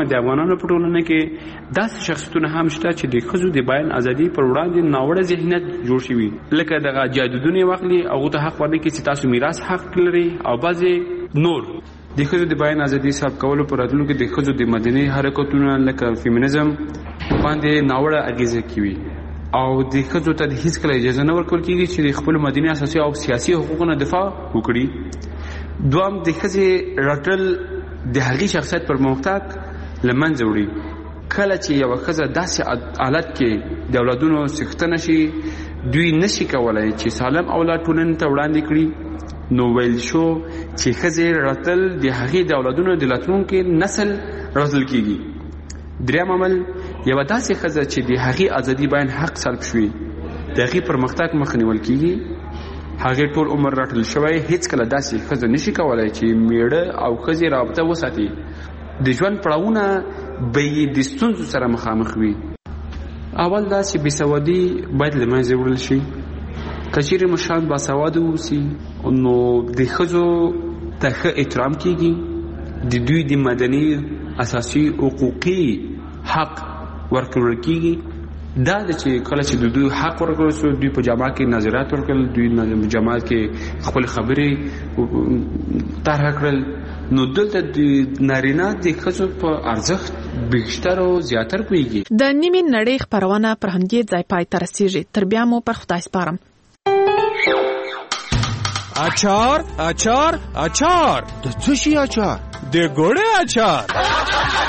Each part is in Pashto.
ویما د افغانانو په ټولنه کې داسې شخصیتونه هم شته چې د ښځو د بیان ازادي پر وړاندې ناوړه ذهنیت جوړ شوي، لکه دغه جادودونه واخلي هغو ته حق ورنکړي چې تاسو میراث حق لري، او بعضې نور د ښځو د بیان ازادي صاحب کولو په راتلونکي د ښځو د مدني حرکتونو لکه فیمینزم باندې ناوړه اغیزه کوي، او د ښځو ته هیڅکله اجازه نه ورکول کېږي چې د خپلو مدني اساسي او سیاسي حقوقو نه دفاع وکړي. دوام د ښځې رټل د هغې شخصیت پر پرمختګ له منځه وړي. کله چې یوه ښځه داسې حالت کې د اولادونو څښتنه شي، دوی نشي کولی چې سالم اولاد ټولنې ته وړاندې کړي، نو ویل شو چې ښځې راتل د هغې د اولادونو د راتلونکي نسل روزل کېږي. دریم عمل، یوه داسې ښځه چې د هغې ازادي بیان حق سلب شوي، د هغې پرمختګ مخه نیول کېږي. هغې ټول عمر رټل شوی، هیڅکله داسې ښځه نشي کولی چې میړه او ښځې رابطه وساتي. د ژوند پړاوونه به یې د ستونزو سره مخامخ وي. اول دا چې بېسوادي باید له منځه وړل شي. که چیرې مشران باسواده واوسي نو د ښځو ته ښه احترام کېږي، د دوی د مدني اساسي حقوقي حق ورکړل کېږي. دا د چې کله چې د دوی حق ورکړل شو، دوی په جامعه کې نظریات ورکړل، دوی په جامعه کې خپل خبرې طرح کړل، نو دلته د نارینه د ښځو په ارزښت بیشتر او زیاتر پوهېږي. د نیمې نړۍ خپرونه پر همدې ځای پای ته رسېږي. تر بیا مو پر خدای سپارم. اچار اچار اچار. د څه شي اچار؟ د ګوړې اچار.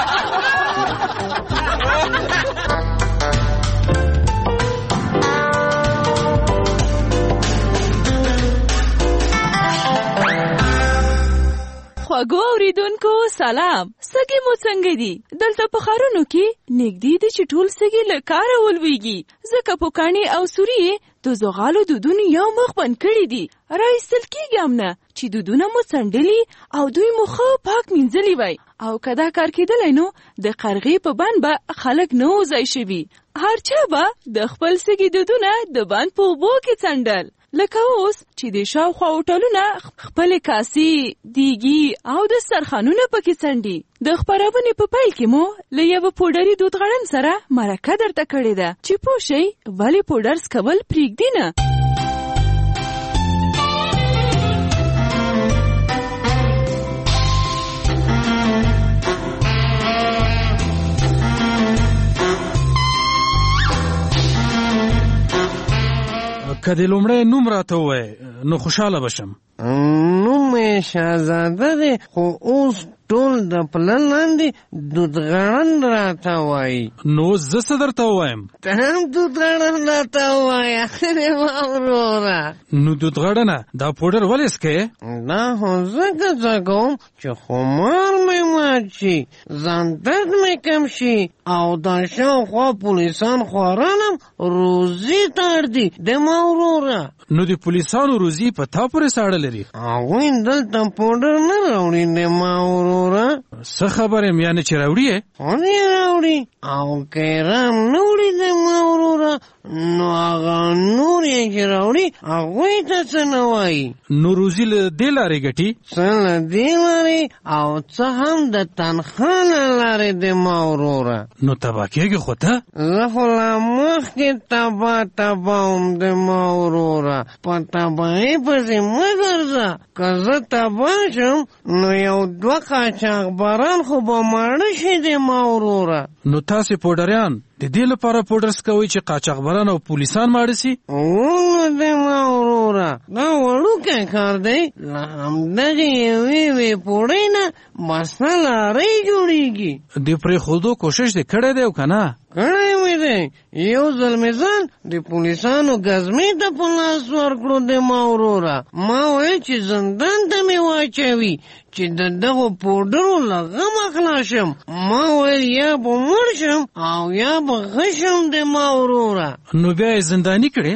خواږو اوریدونکو سلام، سږي مو څنګه دي؟ دلته په ښارونو کې نږدې دي چې ټول سږي له کاره ولویږي، ځکه پوکاڼې او سوري د زغالو دودونه یو مخ بند کړي دي. راایستل کېږي هم نه چې دودونه مو څنډلي او دوی مو ښه پاک مینځلي وای، او که دا کار کېدلی نو د قرغې په بند به خلک نه وځای شوي. هر چا به د خپل سږي دودونه د بند په اوبو کې څنډل، لکه اوس چې د شاوخوا هوټلونه خپلې کاسې، دیګي او دسترخوانونه پکې څنډي. د خپرونې په پیل کې مو له یوه پوډري دود غړن سره مرکه درته کړې ده چې پوه شئ ولې پوډر څکول پرېږدي نه. که د لومړی نوم راته ووایې نو خوشحاله بشم. نوم یې شهزاده دی، خو اوس ټول د پله لاندې دودغړن راته وایي. نو زه څه درته ووایم؟ ته هم دودغړن راته ووایه زما وروره. نو دودغړنه دا پوډر ولې څکې؟ دا خو ځکه څکوم چې خمار مې مات شي، ځان درد مې کم شي، او دا شاوخوا پولیسان خوارانم روزي ته اړدي د ما وروره. نو د پولیسانو روزي په تا پورې ساړه لري؟ هغوی دلته پوډر نه راوړي د ما وروره. څه خبر یم، یعنې چې راوړي یې؟ خو دې راوړي، او که یې رام نه وړي د ما وروره نو هغه نور یې چې راوړي هغوی ته څه نه وایي. نو روزي له دې لارې ګټي؟ څه له دې لارې او څه هم د تنخوا له لارې د ما وروره. نو تباه کېږي خو ته؟ زه خو لا مخکې تباه وم د ما وروره. په تباهۍ پسې مه ګرځه، که زه تباه شم نو یو دوه قاچاقبران خو به ماړه شي د ما وروره. نو تاسې پوډریان د دې لپاره پوډر څکوئ چې قاچاقبران او پولیسان ماړه سي؟ نو د ما وروره دا وړوکی کار دی، له همدغې یوې پوډۍ نه بسته لارۍ جوړېږي. د پرېښودو کوشش دې کړی دی او که نه؟ کړی مې دی. یو ځل مې ځان د پولیسانو ګزمې ته په لاس ورکړو د ما وروره. ما ویل چې زندان ته مې واچوي چې د دغو پوډرو له غمه خلاص شم. ما ویل یا به مړ شم او یا به ښه شم د ما وروره. نو بیا یې زنداني کړې؟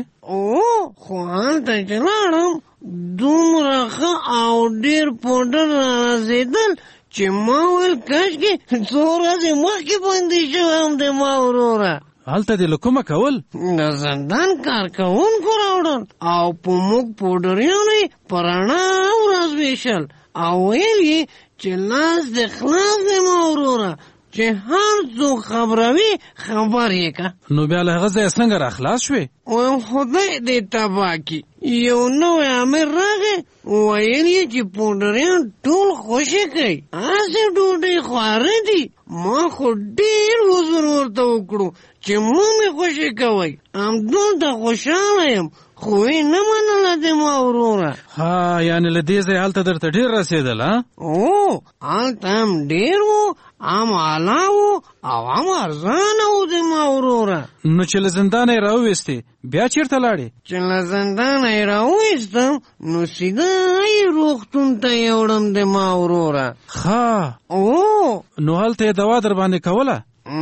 خو هلته چې لاړم دومره ښه او ډېر پوډر رارسېدل چې ما ویل کاشکې څو ورځې مخکې بندي شوم د ما وروره. هلته دې له کومه کول؟ د زندان کارکوونکو راوړل او په موږ پوډریانو یې په رڼا ورځ ویشل او ویل یې چې لاس دې خلاص دی ما وروره، چې هر څوک خبروي خبر یې که. نو بیا له هغه ځایه څنګه راخلاص شوې؟ وایم خدای دې تباه کړي. یو نوی امیر راغی ویل یې چې پوډریان ټول خوشې کوي، هسې ډوډۍ خواره دي. ما خو ډېر حضور ورته وکړو چې مو مې خوشې کوئ، همدلته خوشحاله یم، خو یې نه منله د ما وروره. ها یعنې له دې ځایه هلته درته ډېر رسېدل ها؟ او هلته هم ډېر و، هم اعلی و او هم ارزانه و د ما وروره. نو چې له زندانه یې راوویستې بیا چېرته لاړې؟ چې له زندانه یې راوویستم نو سیده یې روغتون ته یوړم د ما وروره. ښه او نو هلته یې دوا در باندې کوله؟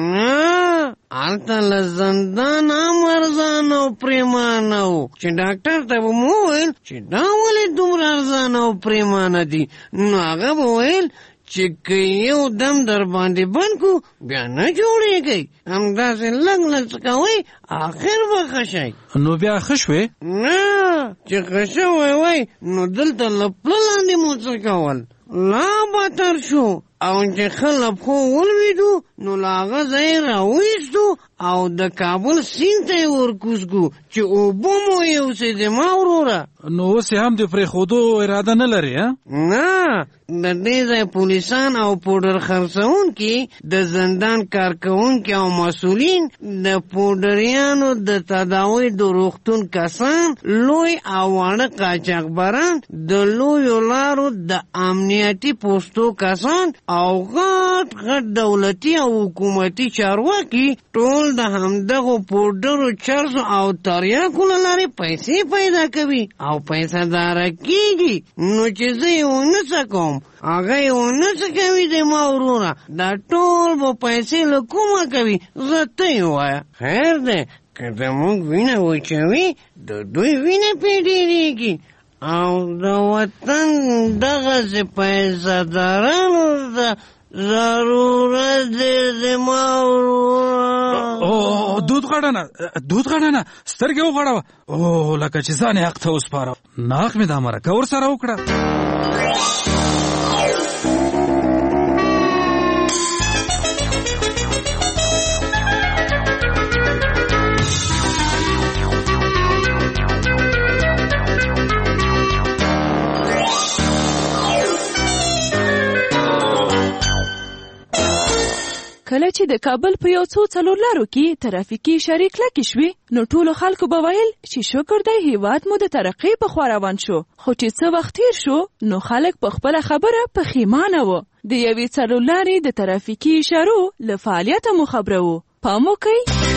نه، هلته له زندان هم ارزانه او پریمانه و چې ډاکټر ته به مو وویل چې دا ولې دومره ارزانه او پریمانه دي، نو هغه به ویل چې که یو دم در باندې بند کو بیا نه جوړېږئ، همداسې لږ لږ څه کوئ آخر به ښه شئ. نو بیا ښه شوې؟ نه، چې ښه شوی وی نو دلته له پله لاندې مو څه کول، لا بدتر شو. او چې ښه له پښو ولوېدو نو له هغه ځای راویستو او د کابل سیند ته یې ورکوز کړو چې اوبه مو یوسې د ما وروره. نو اوس یې هم د پرېښودو اراده نه لرې؟ نه، د دې ځای پولیسان او پوډر خرڅونکي، د زندان کارکوونکي او مسؤلین، د پوډریانو د تداوی د روغتون کسان، لوی او واړه قاچاقبران، د لویو لارو د امنیتي پوستو کسان او غټ غټ دولتي او حکومتي چارواکي ټول د همدغو پوډرو چرسو او تریاکو له لارې پیسې پیدا کوي او پیسه داره کېږي. نو چې زه یې ونه څه کوم هغه یې ونه څه کوي د ما وروره، دا ټول به پیسې له کومه کوي؟ زه ته یې ووایه. خیر دی که زموږ وینه وچوي د دوی وینه پې ډېرېږي او د وطن دغسې پیسه دارانو ته ضرورت دی د ما وروره. دود غړنه سترګې وغړوه. او لکه چې ځان یې حق ته وسپاره. ناک مې دا مرکه ورسره وکړه. کله چې د کابل په یو څو څلور لارو کې ترافیکي اشارې کلکې شوې نو ټولو خلکو به ویل چې شکر دی هیواد مو د ترقۍ په خوا روان شو. خو چې څه وخت تېر شو نو خلک په خپله خبره پښیمانه وو. د یوې څلور لارې د ترافیکي اشارو له فعالیته مو خبره وو. پام وکئ.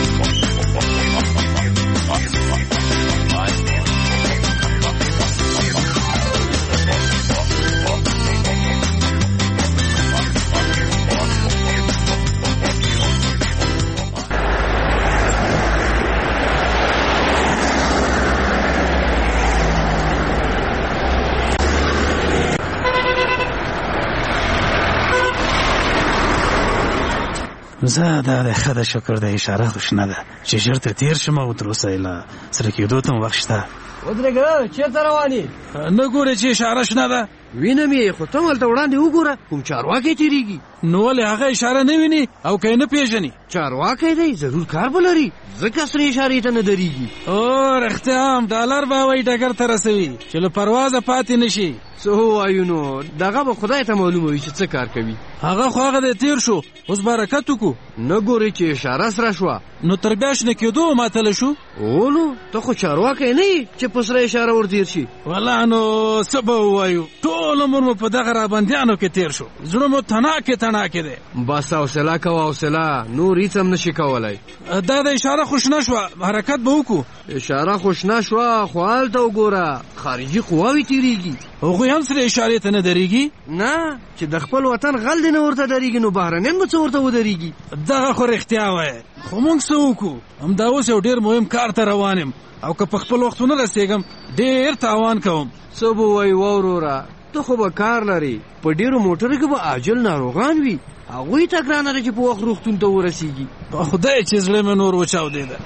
زه دا د ښه د شکر د اشاره خوشنه ده چې ژر ترې تېر شم او تر اوسه یې له سره کېدو ته وخت شته. ودرېږه چېرته روان یې؟ نه ګورې چې اشاره شنه ده؟ وینم یې، خو ته هلته وړاندې وګوره کوم چارواکی تېرېږي. نو ولې هغه اشاره نه ویني او که یې نه پېژني؟ چارواکی دی، ضرور کار به لري، ځکه سرې اشارې ته نه درېږي. او رښتیا هم ډالر به هوایي ډګر ته رسوي چې له پروازه پاتې نه شي. څه ووایو نو دغه به خدای ته معلومه وي چې څه کار کوي. هغه خو هغه دی تېر شو، اوس به حرکت وکړو. نه ګورې چې اشاره سره شوه نو تر بیا شنه کېدو ماتله شو. اولو ته خو چارواکی نه یې چې په سره اشاره ورتېر شي. والله نو څه به ووایو، ټول عمر مو په دغه رابندیانو کې تېر شو، زړه مو تناکې دی. بس حوصله کوه حوصله، نور هېڅ هم نشي کولی. دا د اشاره خو شنه شوه، حرکت به وکړو. اشاره خو شنه شوه خو هلته وګوره خارجي قواوې تېرېږي. هغوی هم سره اشارې ته نه درېږي؟ نه، چې د خپل وطن غل دې نه ورته درېږي نو بهرنیان به څه ورته ودرېږي. دغه خو رښتیا وایې، خو موږ څه وکړو؟ همدا اوس یو ډېر مهم کار ته روان یم او که په خپل وخت ونه رسېږم ډېر تاوان کوم. څه به وایي وروره، ته خو به کار لرې، په ډېرو موټرو کې به عاجل ناروغان وي، هغوی ته ګرانه ده چې په وخت روغتون ته ورسېږي. په خدای چې زړه مې نور وچاودېده.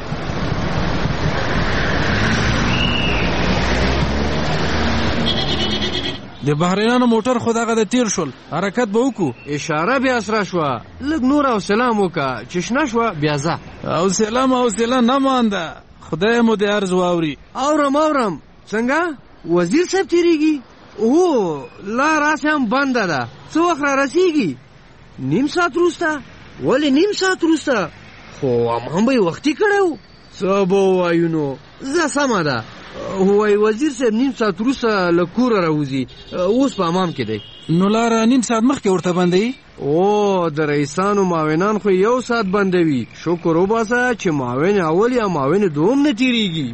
د بحرینانو موټر خو دغه د تیر شول، حرکت به وکړو. اشاره بیا سره شوه، لږ نور او سلام وکړه چې شنه شوه بیا ځه. او سلام نه مانده، خدای مو دې عرض واوري. اورم څنګه وزیر صاحب تیریږي؟ اوه لار هسې هم بنده ده، څه وخت را رسیږي؟ نیم ساعت وروسته. ولې نیم ساعت وروسته؟ خو هم به یې وختي کړی و. څه به ووایو نو، زه سمه ده. وایي وزیر صاحب نیم ساعت وروسته له کوره راوځي، اوس په امام کې دی. نو لاره نیم ساعت مخکې ورته بندوي؟ او د رئیسانو معاونان خو 1 ساعت بندوي. شکر وباسه چې معاون اول یا معاون دوم نه تیریږي.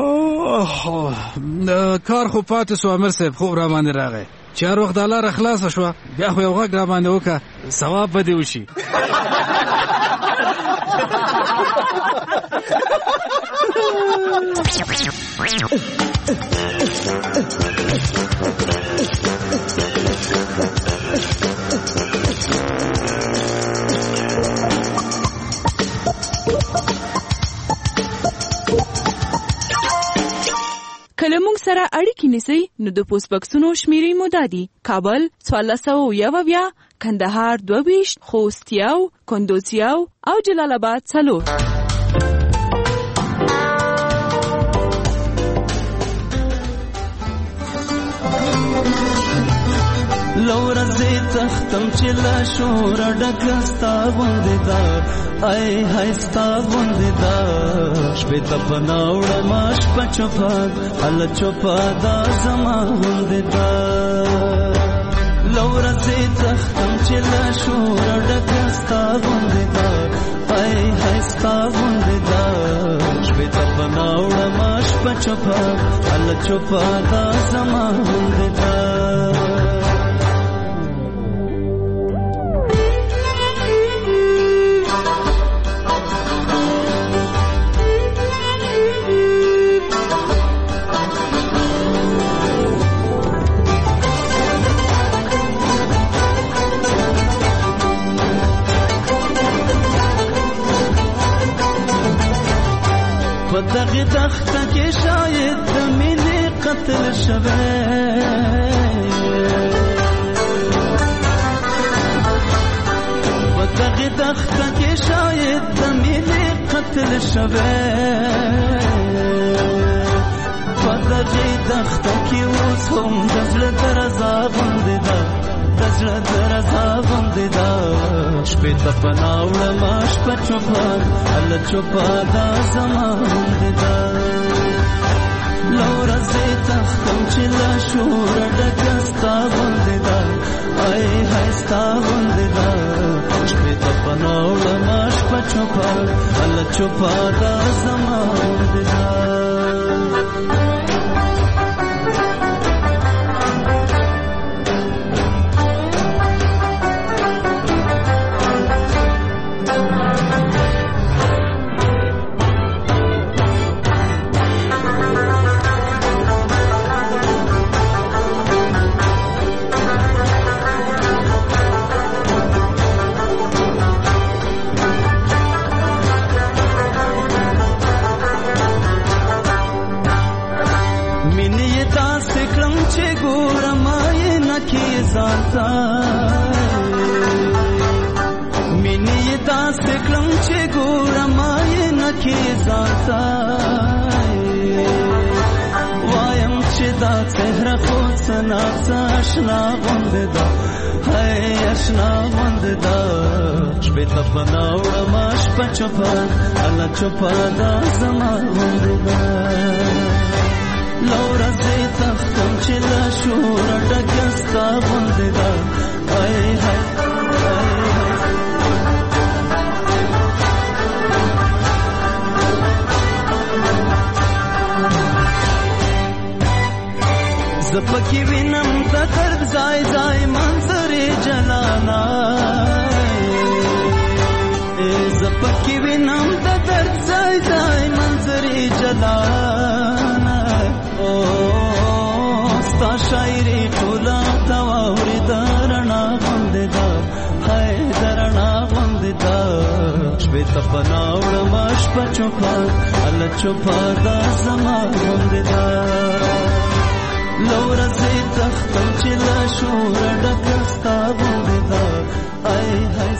کار خو پاتې سو. امیر صاحب خوب را باندې راغی چې هر وخت دا لاره خلاصه شوه بیا خو یو غږ را باندې وکړه، ثواب به دې وشي. کله موږ سره اړیکې نیسئ نو د پوسټ بکسونو شمیرې مو دا دي: کابل 1401، کندهار 22، خوست 1، کندوز 1 او جلال آباد 4. لورځې تختم چې لا شور ډکه ستا غوندې ده، ای های ستا غوندې ده. شپې ته په ناوړه ما شپه چوپه هله چوپه دا زما غوندې ده. لورځې تختم چې لا شور ډکه ستا غوندې ده، ای های ستا غوندې ده. شپې ته په ناوړه ما شپه چوپه هله چوپه دا زما غوندې ده. په دغه دښته کې شاید د مینې قتل شوی، په دغه دښته کې شاید د مینې قتل شوی. په دغه دښته کې اوس هم د زړه درزا غوندې ده، د زړه درزا غوندې ده. شپې ته په ناوړه ما شپه چوپه هله چوپه دا زما غوندې ده. لورځې تختم چې له شوره ډکه ستا غوندې ده، ای های ستا غوندې ده. شپې ته په ناوړه ما شپه چوپه هله چوپه دا زما غوندې ده. مینې داسې کړم چې ګورم یې نکې ځانته، وایم چې دا څهره خو څه ناڅه اشنا غوندې ده، هی اشنا غوندې ده. شپې ته په ناوړه ما شپه چوپه هله چوپه دا زما غوندې ده. لورځې تختم چې له شوره ډکه ستا غوندې ده، ای های زه پکې وینم د درد ځای ځای منظرې جلانا، زه پکې وینم د درد ځای ځای منظرې جلانا. ستا شاعري ټوله ته واورېده رڼا غوندې ده، هی د رڼا غوندې ده. شپې ته په ناوړه ما شپه چوپه هله چوپه دا زما غوندې ده. لورځي تختم چې لا شور ډکستا غوندې دا ای هاي